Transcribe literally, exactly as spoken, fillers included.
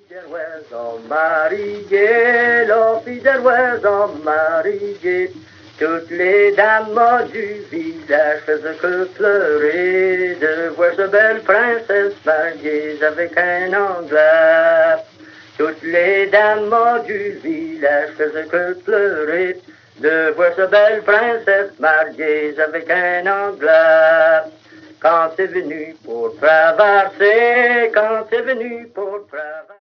There was a mariée, la fille there was a mariée. Toutes les dames du village faisaient que pleurer de voir ce belle princesse mariée avec un Anglais. Toutes les dames du village faisaient que pleurer de voir ce belle princesse mariée avec un Anglais. Quand c'est venu pour traverser, quand c'est venu pour traverser.